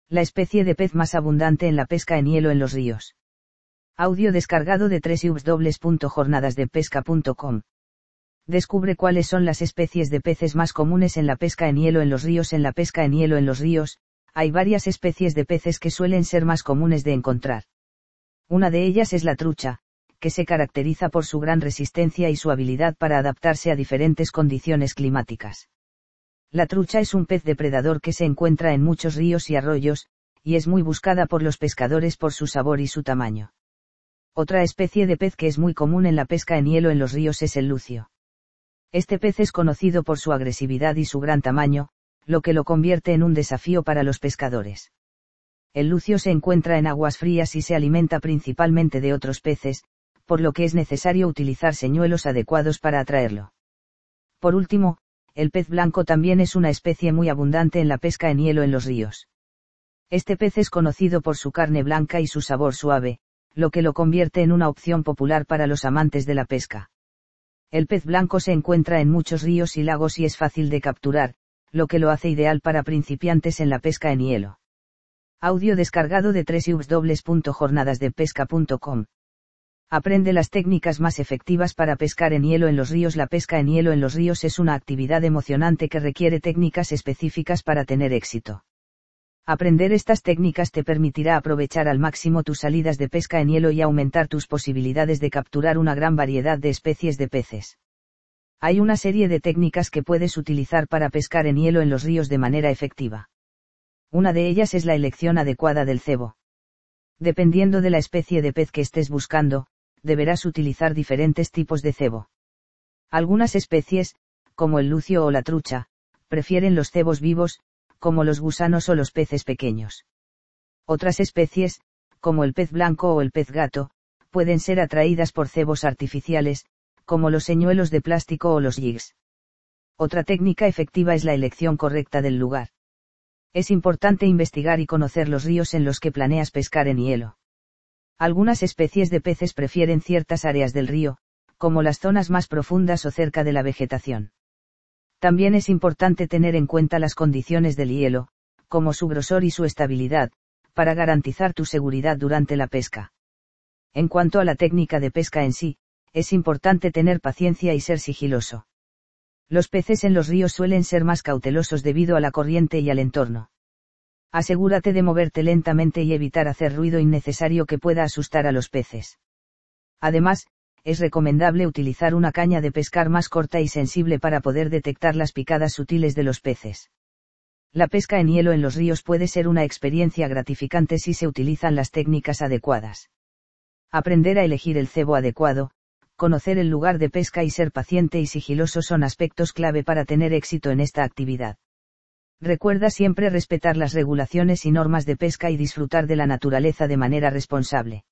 La especie de pez más abundante en la pesca en hielo en los ríos. Audio descargado de www.jornadasdepesca.com. Descubre cuáles son las especies de peces más comunes en la pesca en hielo en los ríos. En la pesca en hielo en los ríos, hay varias especies de peces que suelen ser más comunes de encontrar. Una de ellas es la trucha, que se caracteriza por su gran resistencia y su habilidad para adaptarse a diferentes condiciones climáticas. La trucha es un pez depredador que se encuentra en muchos ríos y arroyos, y es muy buscada por los pescadores por su sabor y su tamaño. Otra especie de pez que es muy común en la pesca en hielo en los ríos es el lucio. Este pez es conocido por su agresividad y su gran tamaño, lo que lo convierte en un desafío para los pescadores. El lucio se encuentra en aguas frías y se alimenta principalmente de otros peces, por lo que es necesario utilizar señuelos adecuados para atraerlo. Por último, el pez blanco también es una especie muy abundante en la pesca en hielo en los ríos. Este pez es conocido por su carne blanca y su sabor suave, lo que lo convierte en una opción popular para los amantes de la pesca. El pez blanco se encuentra en muchos ríos y lagos y es fácil de capturar, lo que lo hace ideal para principiantes en la pesca en hielo. Audio descargado de www.jornadasdepesca.com. Aprende las técnicas más efectivas para pescar en hielo en los ríos. La pesca en hielo en los ríos es una actividad emocionante que requiere técnicas específicas para tener éxito. Aprender estas técnicas te permitirá aprovechar al máximo tus salidas de pesca en hielo y aumentar tus posibilidades de capturar una gran variedad de especies de peces. Hay una serie de técnicas que puedes utilizar para pescar en hielo en los ríos de manera efectiva. Una de ellas es la elección adecuada del cebo. Dependiendo de la especie de pez que estés buscando, deberás utilizar diferentes tipos de cebo. Algunas especies, como el lucio o la trucha, prefieren los cebos vivos, como los gusanos o los peces pequeños. Otras especies, como el pez blanco o el pez gato, pueden ser atraídas por cebos artificiales, como los señuelos de plástico o los jigs. Otra técnica efectiva es la elección correcta del lugar. Es importante investigar y conocer los ríos en los que planeas pescar en hielo. Algunas especies de peces prefieren ciertas áreas del río, como las zonas más profundas o cerca de la vegetación. También es importante tener en cuenta las condiciones del hielo, como su grosor y su estabilidad, para garantizar tu seguridad durante la pesca. En cuanto a la técnica de pesca en sí, es importante tener paciencia y ser sigiloso. Los peces en los ríos suelen ser más cautelosos debido a la corriente y al entorno. Asegúrate de moverte lentamente y evitar hacer ruido innecesario que pueda asustar a los peces. Además, es recomendable utilizar una caña de pescar más corta y sensible para poder detectar las picadas sutiles de los peces. La pesca en hielo en los ríos puede ser una experiencia gratificante si se utilizan las técnicas adecuadas. Aprender a elegir el cebo adecuado, conocer el lugar de pesca y ser paciente y sigiloso son aspectos clave para tener éxito en esta actividad. Recuerda siempre respetar las regulaciones y normas de pesca y disfrutar de la naturaleza de manera responsable.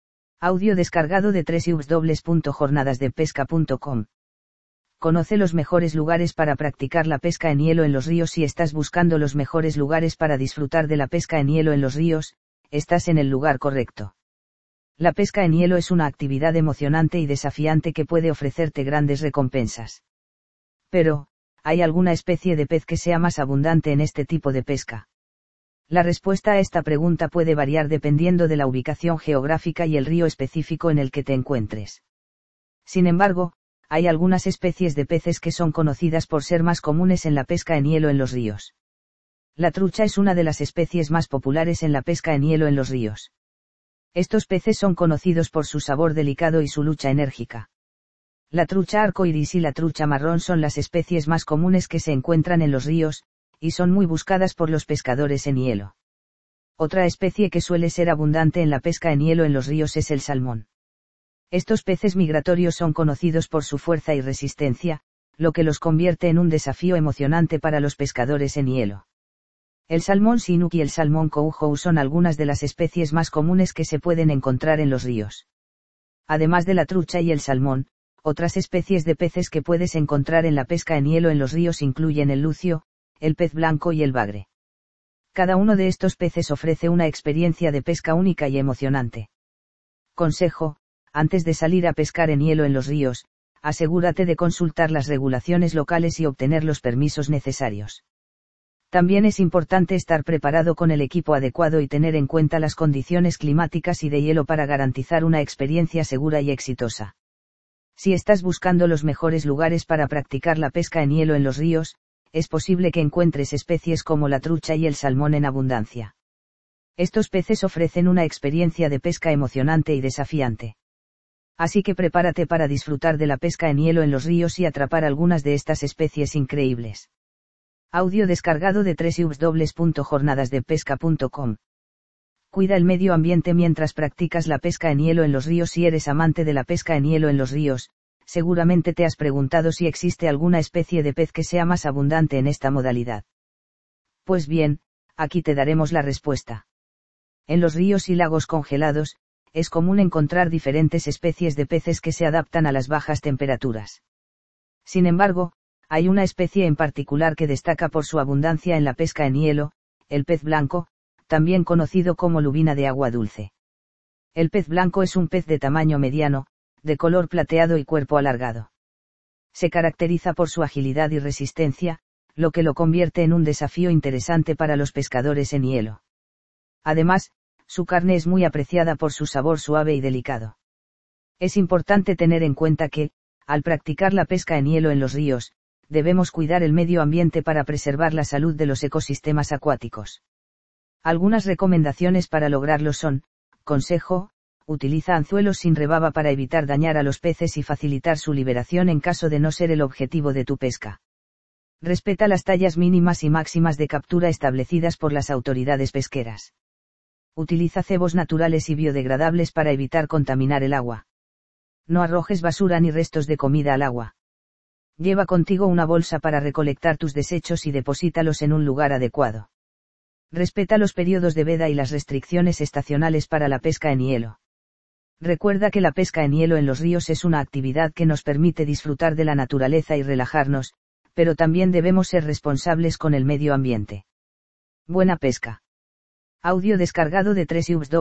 Audio descargado de www.jornadasdepesca.com. Conoce los mejores lugares para practicar la pesca en hielo en los ríos. Si estás buscando los mejores lugares para disfrutar de la pesca en hielo en los ríos, estás en el lugar correcto. La pesca en hielo es una actividad emocionante y desafiante que puede ofrecerte grandes recompensas. Pero, ¿hay alguna especie de pez que sea más abundante en este tipo de pesca? La respuesta a esta pregunta puede variar dependiendo de la ubicación geográfica y el río específico en el que te encuentres. Sin embargo, hay algunas especies de peces que son conocidas por ser más comunes en la pesca en hielo en los ríos. La trucha es una de las especies más populares en la pesca en hielo en los ríos. Estos peces son conocidos por su sabor delicado y su lucha enérgica. La trucha arcoiris y la trucha marrón son las especies más comunes que se encuentran en los ríos, y son muy buscadas por los pescadores en hielo. Otra especie que suele ser abundante en la pesca en hielo en los ríos es el salmón. Estos peces migratorios son conocidos por su fuerza y resistencia, lo que los convierte en un desafío emocionante para los pescadores en hielo. El salmón chinook y el salmón coho son algunas de las especies más comunes que se pueden encontrar en los ríos. Además de la trucha y el salmón, otras especies de peces que puedes encontrar en la pesca en hielo en los ríos incluyen el lucio, el pez blanco y el bagre. Cada uno de estos peces ofrece una experiencia de pesca única y emocionante. Consejo: antes de salir a pescar en hielo en los ríos, asegúrate de consultar las regulaciones locales y obtener los permisos necesarios. También es importante estar preparado con el equipo adecuado y tener en cuenta las condiciones climáticas y de hielo para garantizar una experiencia segura y exitosa. Si estás buscando los mejores lugares para practicar la pesca en hielo en los ríos, es posible que encuentres especies como la trucha y el salmón en abundancia. Estos peces ofrecen una experiencia de pesca emocionante y desafiante. Así que prepárate para disfrutar de la pesca en hielo en los ríos y atrapar algunas de estas especies increíbles. Audio descargado de www.jornadasdepesca.com. Cuida el medio ambiente mientras practicas la pesca en hielo en los ríos. Si eres amante de la pesca en hielo en los ríos, seguramente te has preguntado si existe alguna especie de pez que sea más abundante en esta modalidad. Pues bien, aquí te daremos la respuesta. En los ríos y lagos congelados, es común encontrar diferentes especies de peces que se adaptan a las bajas temperaturas. Sin embargo, hay una especie en particular que destaca por su abundancia en la pesca en hielo, el pez blanco, también conocido como lubina de agua dulce. El pez blanco es un pez de tamaño mediano, de color plateado y cuerpo alargado. Se caracteriza por su agilidad y resistencia, lo que lo convierte en un desafío interesante para los pescadores en hielo. Además, su carne es muy apreciada por su sabor suave y delicado. Es importante tener en cuenta que, al practicar la pesca en hielo en los ríos, debemos cuidar el medio ambiente para preservar la salud de los ecosistemas acuáticos. Algunas recomendaciones para lograrlo son: consejo, utiliza anzuelos sin rebaba para evitar dañar a los peces y facilitar su liberación en caso de no ser el objetivo de tu pesca. Respeta las tallas mínimas y máximas de captura establecidas por las autoridades pesqueras. Utiliza cebos naturales y biodegradables para evitar contaminar el agua. No arrojes basura ni restos de comida al agua. Lleva contigo una bolsa para recolectar tus desechos y deposítalos en un lugar adecuado. Respeta los periodos de veda y las restricciones estacionales para la pesca en hielo. Recuerda que la pesca en hielo en los ríos es una actividad que nos permite disfrutar de la naturaleza y relajarnos, pero también debemos ser responsables con el medio ambiente. Buena pesca. Audio descargado de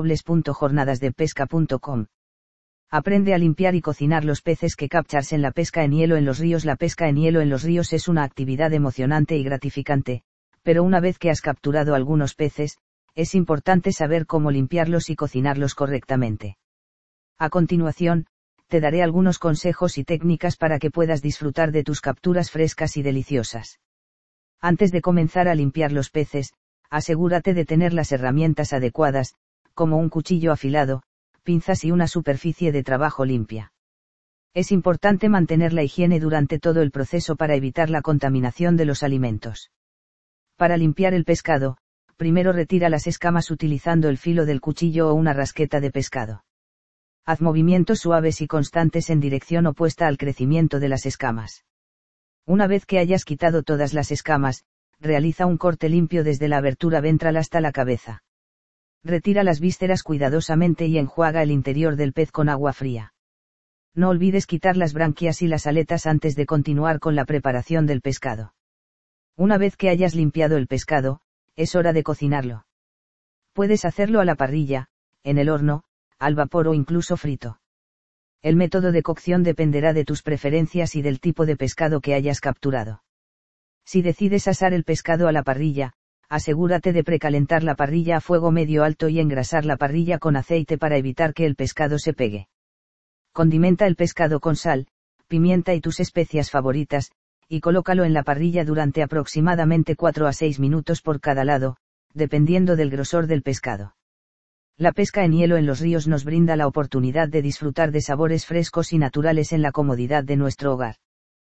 www.jornadasdepesca.com. Aprende a limpiar y cocinar los peces que captures en la pesca en hielo en los ríos. La pesca en hielo en los ríos es una actividad emocionante y gratificante, pero una vez que has capturado algunos peces, es importante saber cómo limpiarlos y cocinarlos correctamente. A continuación, te daré algunos consejos y técnicas para que puedas disfrutar de tus capturas frescas y deliciosas. Antes de comenzar a limpiar los peces, asegúrate de tener las herramientas adecuadas, como un cuchillo afilado, pinzas y una superficie de trabajo limpia. Es importante mantener la higiene durante todo el proceso para evitar la contaminación de los alimentos. Para limpiar el pescado, primero retira las escamas utilizando el filo del cuchillo o una rasqueta de pescado. Haz movimientos suaves y constantes en dirección opuesta al crecimiento de las escamas. Una vez que hayas quitado todas las escamas, realiza un corte limpio desde la abertura ventral hasta la cabeza. Retira las vísceras cuidadosamente y enjuaga el interior del pez con agua fría. No olvides quitar las branquias y las aletas antes de continuar con la preparación del pescado. Una vez que hayas limpiado el pescado, es hora de cocinarlo. Puedes hacerlo a la parrilla, en el horno, al vapor o incluso frito. El método de cocción dependerá de tus preferencias y del tipo de pescado que hayas capturado. Si decides asar el pescado a la parrilla, asegúrate de precalentar la parrilla a fuego medio alto y engrasar la parrilla con aceite para evitar que el pescado se pegue. Condimenta el pescado con sal, pimienta y tus especias favoritas, y colócalo en la parrilla durante aproximadamente 4 a 6 minutos por cada lado, dependiendo del grosor del pescado. La pesca en hielo en los ríos nos brinda la oportunidad de disfrutar de sabores frescos y naturales en la comodidad de nuestro hogar.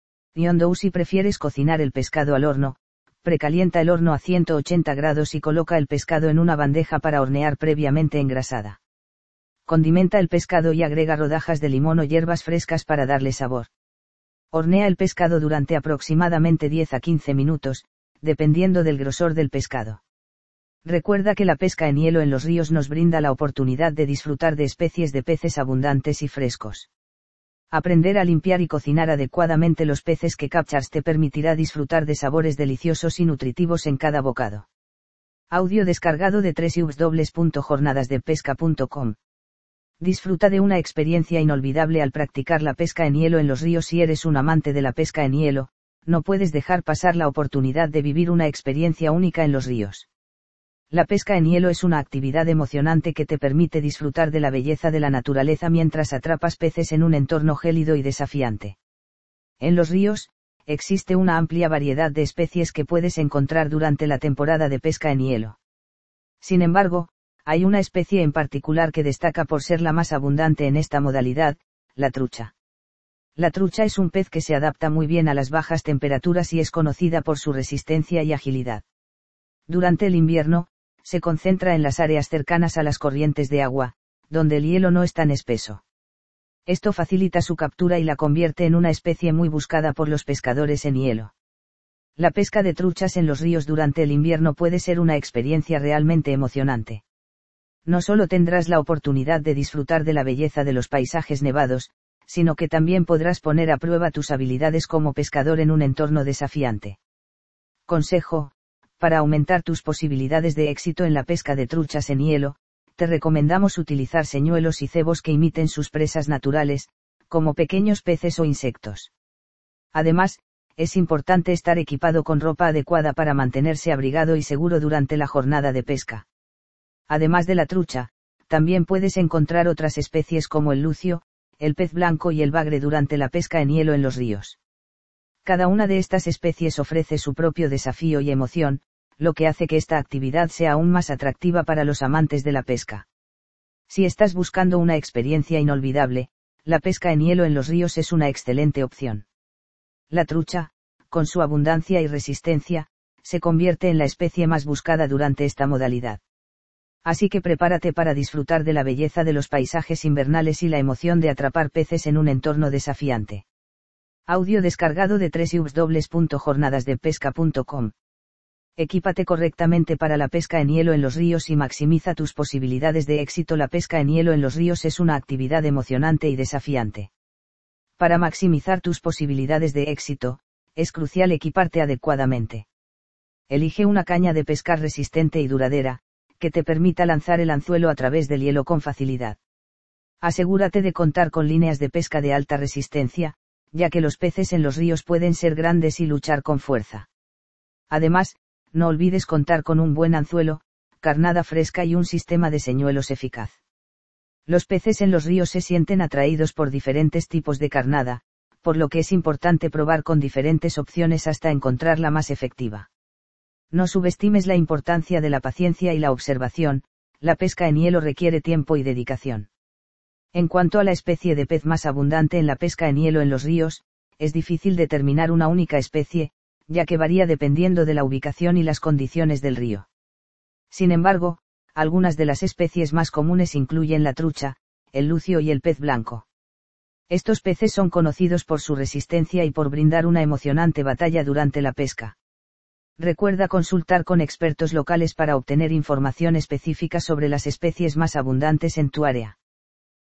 Si prefieres cocinar el pescado al horno, precalienta el horno a 180 grados y coloca el pescado en una bandeja para hornear previamente engrasada. Condimenta el pescado y agrega rodajas de limón o hierbas frescas para darle sabor. Hornea el pescado durante aproximadamente 10 a 15 minutos, dependiendo del grosor del pescado. Recuerda que la pesca en hielo en los ríos nos brinda la oportunidad de disfrutar de especies de peces abundantes y frescos. Aprender a limpiar y cocinar adecuadamente los peces que captures te permitirá disfrutar de sabores deliciosos y nutritivos en cada bocado. Audio descargado de www.jornadasdepesca.com. Disfruta de una experiencia inolvidable al practicar la pesca en hielo en los ríos. Si eres un amante de la pesca en hielo, no puedes dejar pasar la oportunidad de vivir una experiencia única en los ríos. La pesca en hielo es una actividad emocionante que te permite disfrutar de la belleza de la naturaleza mientras atrapas peces en un entorno gélido y desafiante. En los ríos, existe una amplia variedad de especies que puedes encontrar durante la temporada de pesca en hielo. Sin embargo, hay una especie en particular que destaca por ser la más abundante en esta modalidad, la trucha. La trucha es un pez que se adapta muy bien a las bajas temperaturas y es conocida por su resistencia y agilidad. Durante el invierno, se concentra en las áreas cercanas a las corrientes de agua, donde el hielo no es tan espeso. Esto facilita su captura y la convierte en una especie muy buscada por los pescadores en hielo. La pesca de truchas en los ríos durante el invierno puede ser una experiencia realmente emocionante. No solo tendrás la oportunidad de disfrutar de la belleza de los paisajes nevados, sino que también podrás poner a prueba tus habilidades como pescador en un entorno desafiante. Consejo: para aumentar tus posibilidades de éxito en la pesca de truchas en hielo, te recomendamos utilizar señuelos y cebos que imiten sus presas naturales, como pequeños peces o insectos. Además, es importante estar equipado con ropa adecuada para mantenerse abrigado y seguro durante la jornada de pesca. Además de la trucha, también puedes encontrar otras especies como el lucio, el pez blanco y el bagre durante la pesca en hielo en los ríos. Cada una de estas especies ofrece su propio desafío y emoción, lo que hace que esta actividad sea aún más atractiva para los amantes de la pesca. Si estás buscando una experiencia inolvidable, la pesca en hielo en los ríos es una excelente opción. La trucha, con su abundancia y resistencia, se convierte en la especie más buscada durante esta modalidad. Así que prepárate para disfrutar de la belleza de los paisajes invernales y la emoción de atrapar peces en un entorno desafiante. Audio descargado de www.jornadasdepesca.com. Equípate correctamente para la pesca en hielo en los ríos y maximiza tus posibilidades de éxito. La pesca en hielo en los ríos es una actividad emocionante y desafiante. Para maximizar tus posibilidades de éxito, es crucial equiparte adecuadamente. Elige una caña de pescar resistente y duradera, que te permita lanzar el anzuelo a través del hielo con facilidad. Asegúrate de contar con líneas de pesca de alta resistencia, ya que los peces en los ríos pueden ser grandes y luchar con fuerza. Además, no olvides contar con un buen anzuelo, carnada fresca y un sistema de señuelos eficaz. Los peces en los ríos se sienten atraídos por diferentes tipos de carnada, por lo que es importante probar con diferentes opciones hasta encontrar la más efectiva. No subestimes la importancia de la paciencia y la observación, la pesca en hielo requiere tiempo y dedicación. En cuanto a la especie de pez más abundante en la pesca en hielo en los ríos, es difícil determinar una única especie, ya que varía dependiendo de la ubicación y las condiciones del río. Sin embargo, algunas de las especies más comunes incluyen la trucha, el lucio y el pez blanco. Estos peces son conocidos por su resistencia y por brindar una emocionante batalla durante la pesca. Recuerda consultar con expertos locales para obtener información específica sobre las especies más abundantes en tu área.